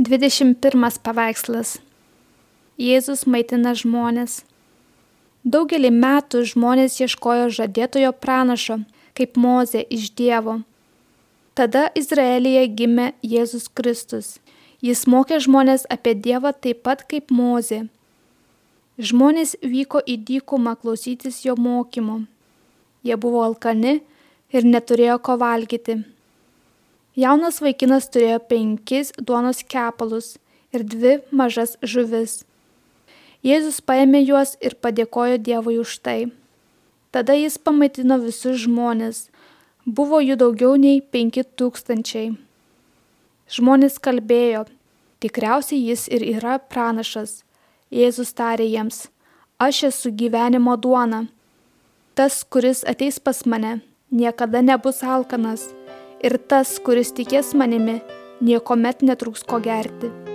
21 paveikslas. Jėzus maitina žmones. Daugelį metų žmonės ieškojo žadėtojo pranašo, kaip Mozė iš Dievo. Tada Izraelyje gimė Jėzus Kristus. Jis mokė žmonės apie Dievą taip pat kaip Mozė. Žmonės vyko į dykumą klausytis jo mokymo. Jie buvo alkani ir neturėjo ko valgyti. Jaunas vaikinas turėjo 5 duonos kepalus ir 2 mažas žuvis. Jėzus paėmė juos ir padėkojo Dievui už tai. Tada jis pamaitino visus žmones. Buvo jų daugiau nei 5000. Žmonės kalbėjo, tikriausiai jis ir yra pranašas. Jėzus tarė jiems, aš esu gyvenimo duona. Tas, kuris ateis pas mane, niekada nebus alkanas. Ir tas, kuris tikės manimi, niekuomet netrūks ko gerti.